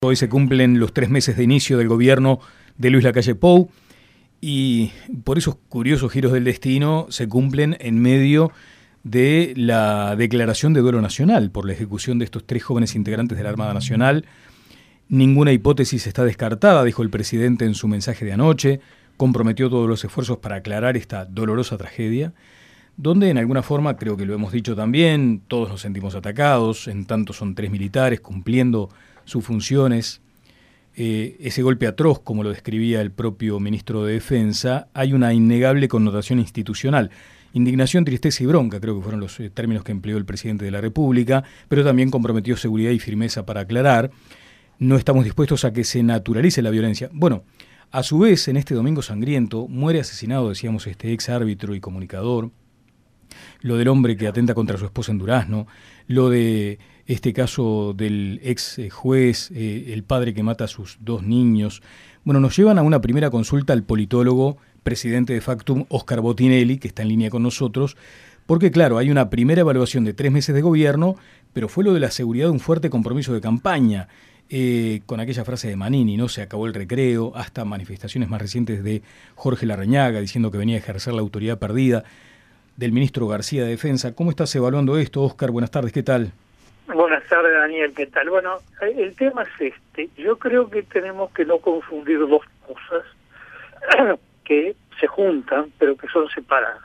Hoy se cumplen los 3 meses de inicio del gobierno de Luis Lacalle Pou y por esos curiosos giros del destino se cumplen en medio de la declaración de duelo nacional por la ejecución de estos 3 jóvenes integrantes de la Armada Nacional. Ninguna hipótesis está descartada, dijo el presidente en su mensaje de anoche, comprometió todos los esfuerzos para aclarar esta dolorosa tragedia, donde en alguna forma, creo que lo hemos dicho también, todos nos sentimos atacados, en tanto son 3 militares cumpliendo sus funciones. Ese golpe atroz, como lo describía el propio ministro de Defensa, hay una innegable connotación institucional. Indignación, tristeza y bronca, creo que fueron los términos que empleó el presidente de la República, pero también comprometió seguridad y firmeza para aclarar. No estamos dispuestos a que se naturalice la violencia. Bueno, a su vez, en este domingo sangriento, muere asesinado, decíamos, este ex árbitro y comunicador, lo del hombre que atenta contra su esposa en Durazno, lo de este caso del ex juez, el padre que mata a sus 2 niños. Bueno, nos llevan a una primera consulta al politólogo, presidente de Factum, Óscar Botinelli, que está en línea con nosotros, porque claro, hay una primera evaluación de 3 meses de gobierno, pero fue lo de la seguridad un fuerte compromiso de campaña, con aquella frase de Manini, ¿no? Se acabó el recreo, hasta manifestaciones más recientes de Jorge Larrañaga diciendo que venía a ejercer la autoridad perdida, del ministro García de Defensa. ¿Cómo estás evaluando esto, Óscar? Buenas tardes, ¿qué tal? Buenas tardes, Daniel, ¿qué tal? Bueno, el tema es este. Yo creo que tenemos que no confundir 2 cosas que se juntan, pero que son separadas.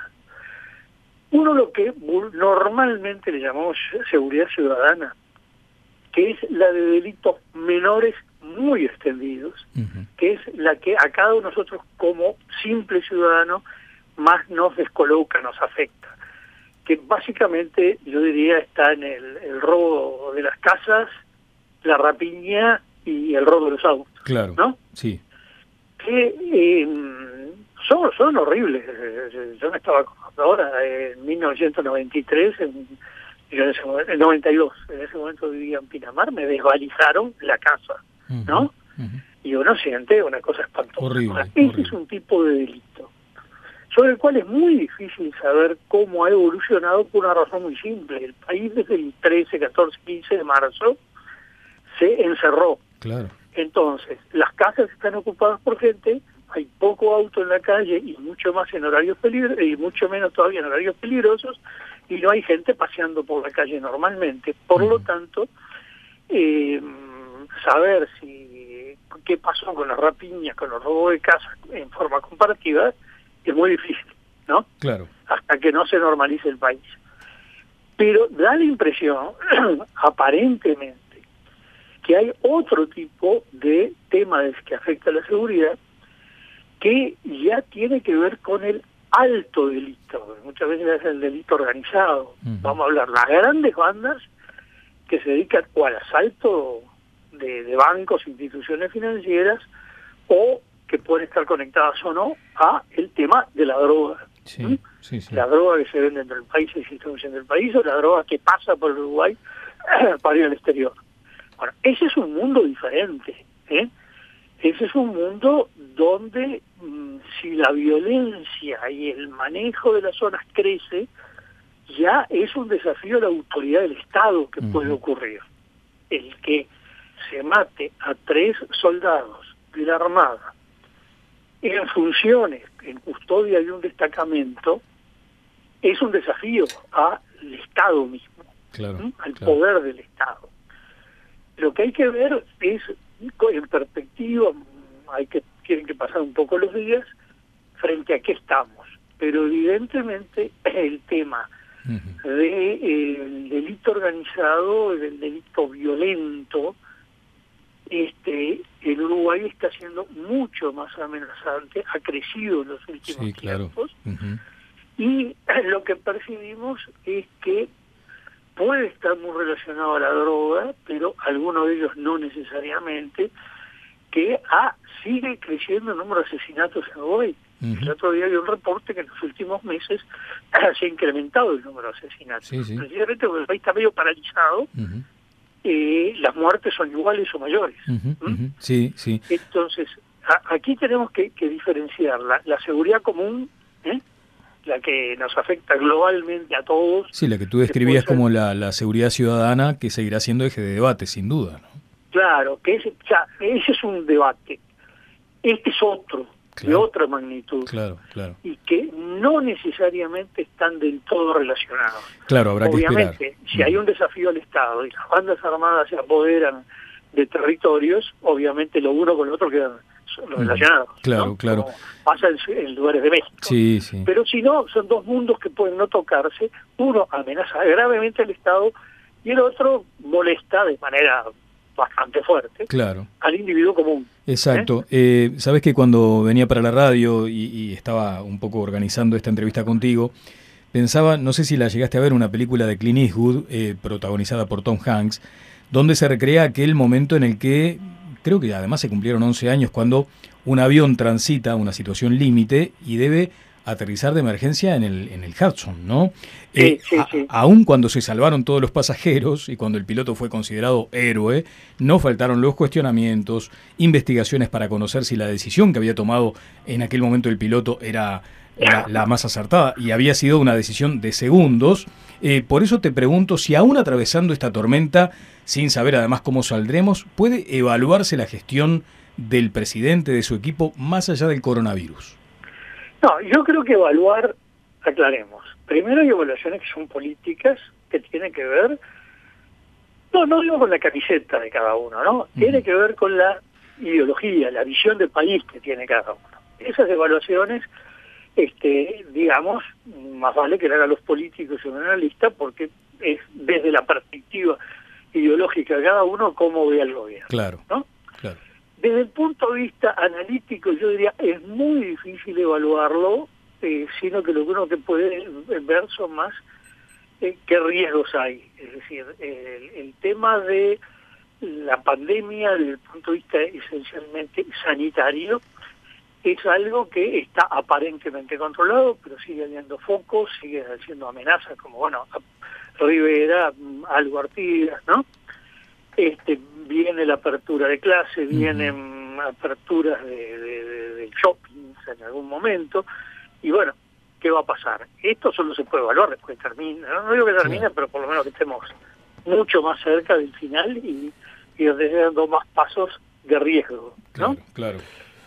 Uno, lo que normalmente le llamamos seguridad ciudadana, que es la de delitos menores muy extendidos, que es la que a cada uno de nosotros como simple ciudadano más nos descoloca, nos afecta, que básicamente yo diría está en el robo de las casas, la rapiña y el robo de los autos. Claro, ¿no? Sí. Que son horribles. Yo me estaba acordando ahora, en 1993, yo en ese momento, en 92, en ese momento vivía en Pinamar, me desvalijaron la casa, ¿no? Y uno siente una cosa espantosa. Horrible, ese es un tipo de delito sobre el cual es muy difícil saber cómo ha evolucionado por una razón muy simple. El país desde el 13, 14, 15 de marzo se encerró. Claro. Entonces, las casas están ocupadas por gente, hay poco auto en la calle y mucho más en horarios peligrosos, y mucho menos todavía en horarios peligrosos, y no hay gente paseando por la calle normalmente. Por lo tanto, saber qué pasó con las rapiñas, con los robos de casas en forma comparativa, es muy difícil, ¿no? Claro. Hasta que no se normalice el país. Pero da la impresión, aparentemente, que hay otro tipo de temas que afecta a la seguridad que ya tiene que ver con el alto delito. Muchas veces es el delito organizado. Vamos a hablar las grandes bandas que se dedican o al asalto de bancos, instituciones financieras, o que pueden estar conectadas o no a el tema de la droga. Sí. La droga que se vende dentro del país y se distribuye en el país, o la droga que pasa por Uruguay para ir al exterior. Bueno, ese es un mundo diferente, ¿eh? Ese es un mundo donde si la violencia y el manejo de las zonas crece, ya es un desafío a la autoridad del Estado que puede ocurrir. El que se mate a 3 soldados de la Armada en funciones, en custodia de un destacamento, es un desafío al Estado mismo, al poder del Estado. Lo que hay que ver es, en perspectiva, tienen que pasar un poco los días, frente a qué estamos. Pero evidentemente el tema del delito organizado, del delito violento, el Uruguay está siendo mucho más amenazante, ha crecido en los últimos tiempos, y lo que percibimos es que puede estar muy relacionado a la droga, pero algunos de ellos no necesariamente, que sigue creciendo el número de asesinatos en Uruguay. El otro día había un reporte que en los últimos meses se ha incrementado el número de asesinatos. Precisamente porque el país está medio paralizado, las muertes son iguales o mayores. Entonces, aquí tenemos que diferenciar la seguridad común, la que nos afecta globalmente a todos. Sí, la que tú describías como la seguridad ciudadana, que seguirá siendo eje de debate, sin duda, ¿no? Claro, que ese es un debate. Este es otro, de otra magnitud. Claro. Y que no necesariamente están del todo relacionados. Claro, habrá que esperar. Obviamente, si hay un desafío al Estado y las bandas armadas se apoderan de territorios, obviamente lo uno con lo otro quedan relacionados. Claro, ¿no? claro. Como pasa en lugares de México. Sí. Pero si no, son dos mundos que pueden no tocarse. Uno amenaza gravemente al Estado y el otro molesta de manera bastante fuerte al individuo común. Exacto. Sabes que cuando venía para la radio y estaba un poco organizando esta entrevista contigo, pensaba, no sé si la llegaste a ver, una película de Clint Eastwood, protagonizada por Tom Hanks, donde se recrea aquel momento en el que, creo que además se cumplieron 11 años, cuando un avión transita una situación límite y debe aterrizar de emergencia en el Hudson, ¿no? Sí. Aun cuando se salvaron todos los pasajeros y cuando el piloto fue considerado héroe, no faltaron los cuestionamientos, investigaciones para conocer si la decisión que había tomado en aquel momento el piloto era la más acertada, y había sido una decisión de segundos. Por eso te pregunto si aún atravesando esta tormenta, sin saber además cómo saldremos, ¿puede evaluarse la gestión del presidente, de su equipo, más allá del coronavirus? No, yo creo que evaluar, aclaremos. Primero hay evaluaciones que son políticas, que tienen que ver, no digo con la camiseta de cada uno, ¿no? Tiene que ver con la ideología, la visión de país que tiene cada uno. Esas evaluaciones, digamos, más vale que le hagan los políticos y un analista, porque es desde la perspectiva ideológica de cada uno cómo ve al gobierno. Claro, ¿no? claro. Desde el punto de vista analítico, yo diría, es muy difícil evaluarlo, sino que lo que uno que puede ver son más qué riesgos hay. Es decir, el tema de la pandemia, desde el punto de vista esencialmente sanitario, es algo que está aparentemente controlado, pero sigue habiendo focos, sigue haciendo amenazas, como, bueno, Rivera, algo Artigas, ¿no? Viene la apertura de clase, vienen aperturas de shopping en algún momento, y bueno, ¿qué va a pasar? Esto solo se puede evaluar después que termine, no digo que termine, pero por lo menos que estemos mucho más cerca del final y dando más pasos de riesgo, ¿no? Claro.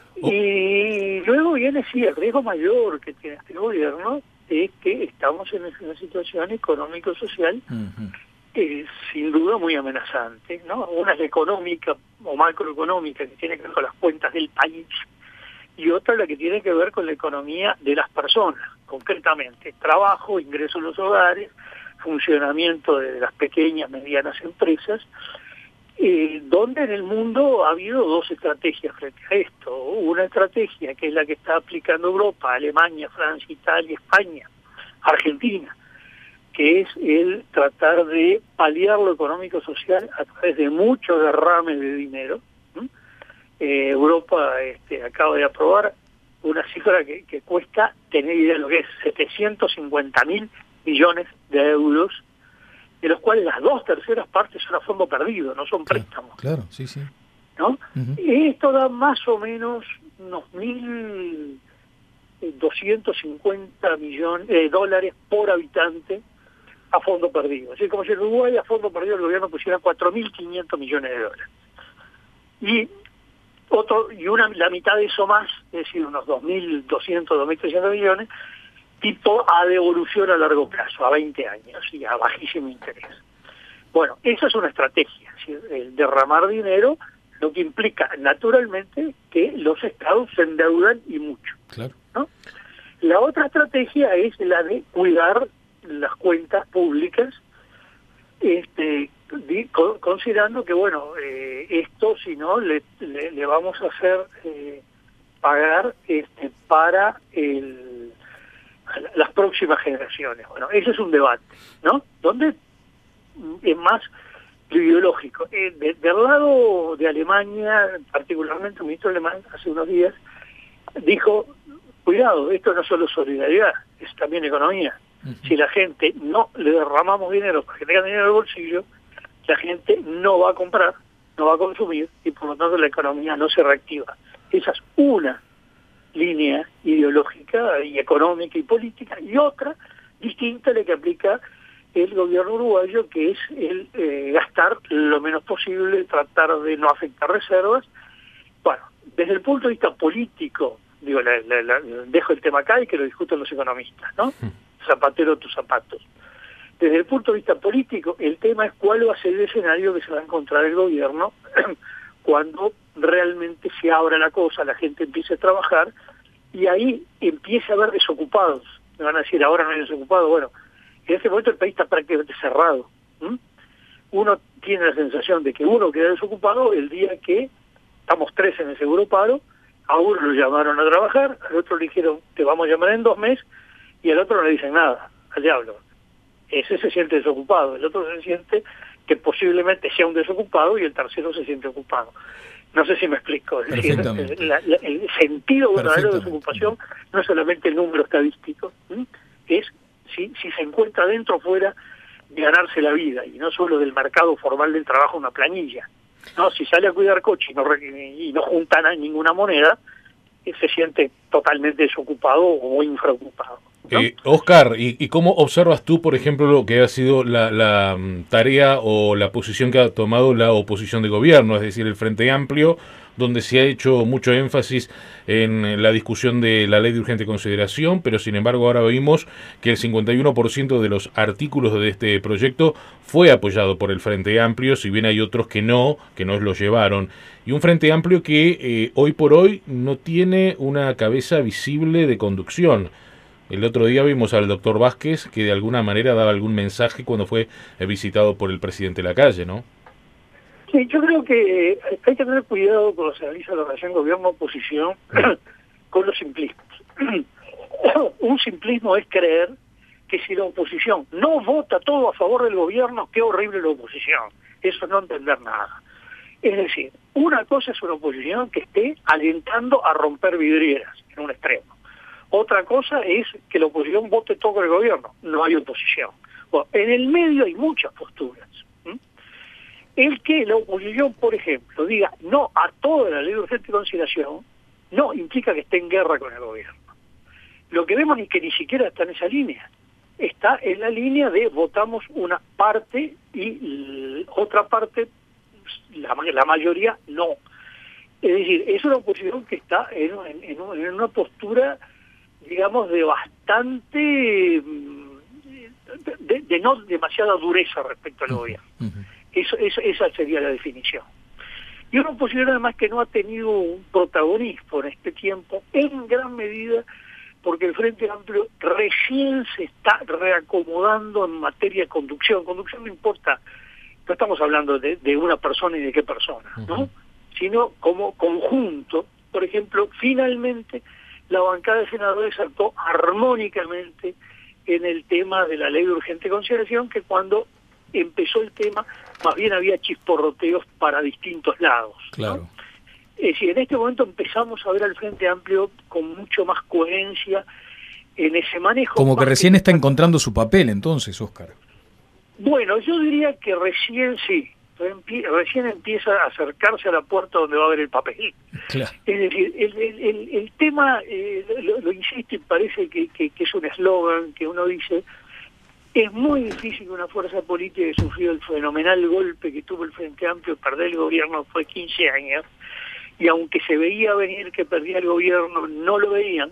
Y luego viene, sí, el riesgo mayor que tiene este gobierno es que estamos en una situación económico-social sin duda muy amenazante, ¿no? Una es la económica o macroeconómica, que tiene que ver con las cuentas del país, y otra la que tiene que ver con la economía de las personas, concretamente trabajo, ingresos en los hogares, funcionamiento de las pequeñas, medianas empresas, donde en el mundo ha habido dos estrategias frente a esto. Una estrategia que es la que está aplicando Europa, Alemania, Francia, Italia, España, Argentina, que es el tratar de paliar lo económico-social a través de muchos derrames de dinero. Europa acaba de aprobar una cifra que cuesta, tener idea de lo que es, 750.000 millones de euros, de los cuales las 2/3 partes son a fondo perdido, no son préstamos. Claro, sí. ¿No? Y esto da más o menos unos 1.250 millones de dólares por habitante a fondo perdido. Así como si en Uruguay a fondo perdido el gobierno pusiera 4.500 millones de dólares. Y la mitad de eso más, es decir, unos 2.200, 2.300 millones, tipo a devolución a largo plazo, a 20 años y a bajísimo interés. Bueno, esa es una estrategia, ¿sí? El derramar dinero, lo que implica naturalmente que los estados se endeudan y mucho. Claro. ¿No? La otra estrategia es la de cuidar las cuentas públicas, considerando que, bueno, esto si no le vamos a hacer pagar para las próximas generaciones. Bueno, ese es un debate, ¿no? Donde es más lo ideológico. Del lado de Alemania, particularmente el ministro alemán hace unos días dijo, cuidado, esto no es solo solidaridad, es también economía. Si la gente no le derramamos dinero para que tenga dinero en el bolsillo, la gente no va a comprar, no va a consumir, y por lo tanto la economía no se reactiva. Esa es una línea ideológica y económica y política, y otra distinta a la que aplica el gobierno uruguayo, que es el gastar lo menos posible, tratar de no afectar reservas. Bueno, desde el punto de vista político, digo, dejo el tema acá y que lo discutan los economistas, ¿no? Zapatero tus zapatos. Desde el punto de vista político, el tema es cuál va a ser el escenario que se va a encontrar el gobierno cuando realmente se abra la cosa, la gente empiece a trabajar y ahí empiece a haber desocupados. Me van a decir, ahora no hay desocupados. Bueno, en este momento el país está prácticamente cerrado. Uno tiene la sensación de que uno queda desocupado el día que estamos 3 en el seguro paro, a uno lo llamaron a trabajar, al otro le dijeron, te vamos a llamar en 2 meses, y al otro no le dicen nada, al diablo. Ese se siente desocupado, el otro se siente que posiblemente sea un desocupado y el tercero se siente ocupado. No sé si me explico. Es decir, el sentido verdadero de desocupación no es solamente el número estadístico, es si se encuentra dentro o fuera de ganarse la vida, y no solo del mercado formal del trabajo, una planilla. No, si sale a cuidar coche y no junta ninguna moneda, se siente totalmente desocupado o infraocupado, ¿no? Oscar, ¿y cómo observas tú, por ejemplo, lo que ha sido la tarea o la posición que ha tomado la oposición de gobierno, es decir, el Frente Amplio, donde se ha hecho mucho énfasis en la discusión de la ley de urgente consideración, pero sin embargo ahora vimos que el 51% de los artículos de este proyecto fue apoyado por el Frente Amplio, si bien hay otros que no lo llevaron. Y un Frente Amplio que hoy por hoy no tiene una cabeza visible de conducción. El otro día vimos al doctor Vázquez que de alguna manera daba algún mensaje cuando fue visitado por el presidente Lacalle, ¿no? Sí, yo creo que hay que tener cuidado cuando se analiza la relación gobierno-oposición con los simplismos. Un simplismo es creer que si la oposición no vota todo a favor del gobierno, qué horrible la oposición. Eso es no entender nada. Es decir, una cosa es una oposición que esté alentando a romper vidrieras en un extremo. Otra cosa es que la oposición vote todo con el gobierno. No hay oposición. Bueno, en el medio hay muchas posturas. El que la oposición, por ejemplo, diga no a toda la ley de urgente consideración, no implica que esté en guerra con el gobierno. Lo que vemos es que ni siquiera está en esa línea. Está en la línea de votamos una parte y otra parte, la mayoría, no. Es decir, es una oposición que está en una postura, digamos, de bastante, de no demasiada dureza respecto al gobierno. Esa sería la definición. Y una oposición además que no ha tenido un protagonismo en este tiempo, en gran medida porque el Frente Amplio recién se está reacomodando en materia de conducción. Conducción no importa, no estamos hablando de una persona y de qué persona, ¿no? Sino como conjunto. Por ejemplo, finalmente la bancada de senadores saltó armónicamente en el tema de la ley de urgente consideración, que cuando empezó el tema más bien había chisporroteos para distintos lados, ¿no? Claro. Es decir, en este momento empezamos a ver al Frente Amplio con mucho más coherencia en ese manejo. Como que recién está encontrando su papel entonces, Óscar. Bueno, yo diría que recién sí, recién empieza a acercarse a la puerta donde va a haber el papel. Claro. Es decir, el tema, lo insisto y parece que es un eslogan que uno dice, es muy difícil que una fuerza política que sufrió el fenomenal golpe que tuvo el Frente Amplio, perder el gobierno fue 15 años, y aunque se veía venir que perdía el gobierno, no lo veían,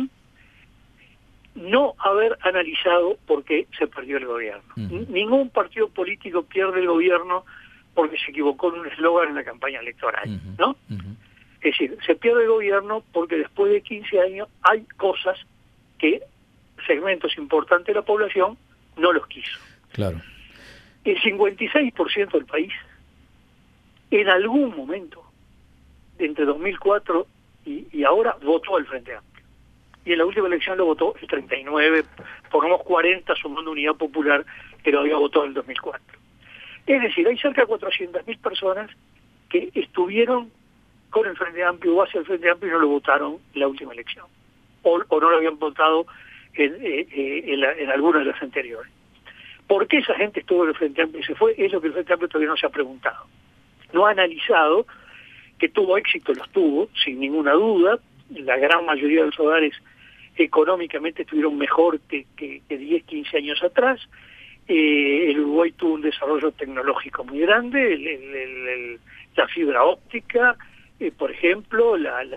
no haber analizado por qué se perdió el gobierno. Ningún partido político pierde el gobierno porque se equivocó en un eslogan en la campaña electoral, ¿no? Es decir, se pierde el gobierno porque después de 15 años hay cosas que segmentos importantes de la población no los quiso. Claro. El 56% del país, en algún momento, entre 2004 y ahora, votó al Frente Amplio. Y en la última elección lo votó el 39, pongamos 40 sumando Unidad Popular, que lo había votado en el 2004. Es decir, hay cerca de 400.000 personas que estuvieron con el Frente Amplio o hacia el Frente Amplio y no lo votaron en la última elección. O no lo habían votado en alguna de las anteriores. ¿Por qué esa gente estuvo en el Frente Amplio y se fue? Es lo que el Frente Amplio todavía no se ha preguntado. No ha analizado que tuvo éxito, los tuvo, sin ninguna duda. La gran mayoría de los hogares económicamente estuvieron mejor que 10, 15 años atrás. El Uruguay tuvo un desarrollo tecnológico muy grande, la fibra óptica, por ejemplo,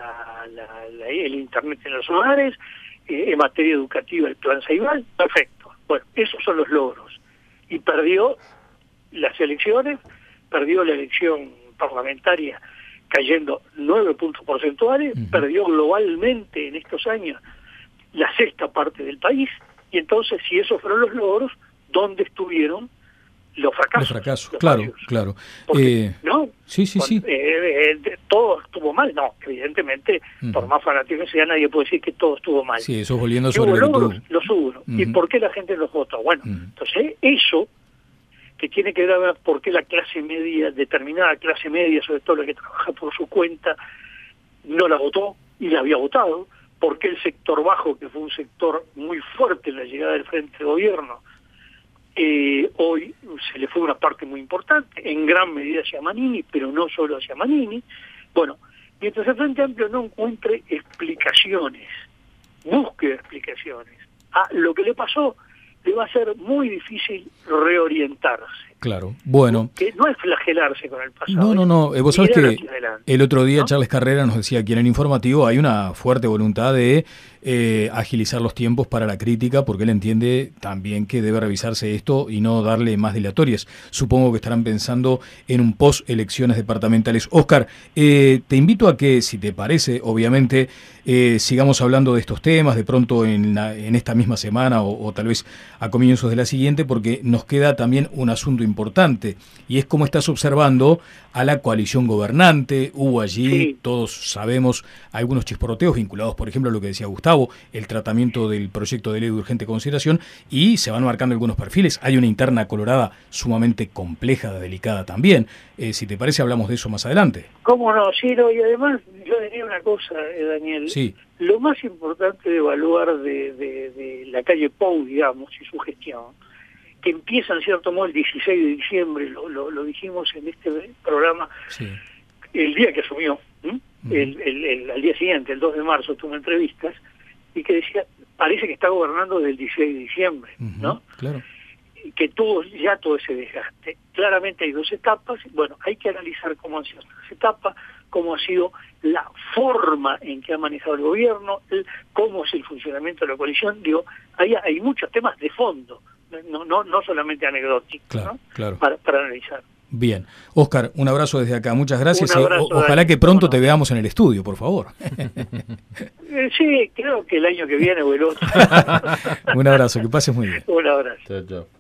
el Internet en los hogares, en materia educativa el Plan Ceibal, perfecto. Bueno, esos son los logros. Y perdió las elecciones, perdió la elección parlamentaria cayendo 9 puntos porcentuales, perdió globalmente en estos años la sexta parte del país, y entonces si esos fueron los logros, ¿dónde estuvieron los fracasos? Los fracasos, claro, fallos? Claro. Porque, ¿no? Sí. Todo estuvo mal, no, evidentemente, por más fanático que sea, nadie puede decir que todo estuvo mal. Sí, eso volviendo sobre lo que tuvo. Los hubo. ¿Y por qué la gente los votó? Bueno, entonces eso, que tiene que ver por qué la clase media, determinada clase media, sobre todo la que trabaja por su cuenta, no la votó y la había votado, porque el sector bajo, que fue un sector muy fuerte en la llegada del Frente de Gobierno, hoy se le fue una parte muy importante, en gran medida hacia Manini, pero no solo hacia Manini. Bueno, mientras el Frente Amplio no encuentre explicaciones, busque explicaciones a lo que le pasó, le va a ser muy difícil reorientarse. Claro, bueno. Que no es flagelarse con el pasado. No. Vos sabés que el otro día, ¿no? Charles Carrera nos decía aquí en el informativo, hay una fuerte voluntad de agilizar los tiempos para la crítica, porque él entiende también que debe revisarse esto y no darle más dilatorias. Supongo que estarán pensando en un post-elecciones departamentales. Óscar, te invito a que, si te parece, obviamente, sigamos hablando de estos temas, de pronto en esta misma semana o tal vez a comienzos de la siguiente, porque nos queda también un asunto importante, y es cómo estás observando a la coalición gobernante. Hubo allí, todos sabemos, algunos chisporroteos vinculados, por ejemplo, a lo que decía Gustavo, el tratamiento del proyecto de ley de urgente consideración, y se van marcando algunos perfiles. Hay una interna colorada sumamente compleja, delicada también. Si te parece, hablamos de eso más adelante. ¿Cómo no, Ciro? Y además, yo diría una cosa, Daniel. Sí. Lo más importante de evaluar de la calle Pou, digamos, y su gestión, que empieza en cierto modo el 16 de diciembre, lo dijimos en este programa, el día que asumió, al día siguiente, el 2 de marzo, tuvo entrevistas, y que decía, parece que está gobernando desde el 16 de diciembre, ¿no? Claro. Que tuvo ya todo ese desgaste. Claramente hay dos etapas, bueno, hay que analizar cómo han sido las etapas, cómo ha sido la forma en que ha manejado el gobierno, cómo es el funcionamiento de la coalición. Digo, hay muchos temas de fondo, no solamente anecdóticos, claro, ¿no? Claro. Para analizar. Bien. Óscar, un abrazo desde acá, muchas gracias. Abrazo, ojalá que pronto te veamos en el estudio, por favor. Sí, creo que el año que viene o el otro. Un abrazo, que pases muy bien. Un abrazo. Chao.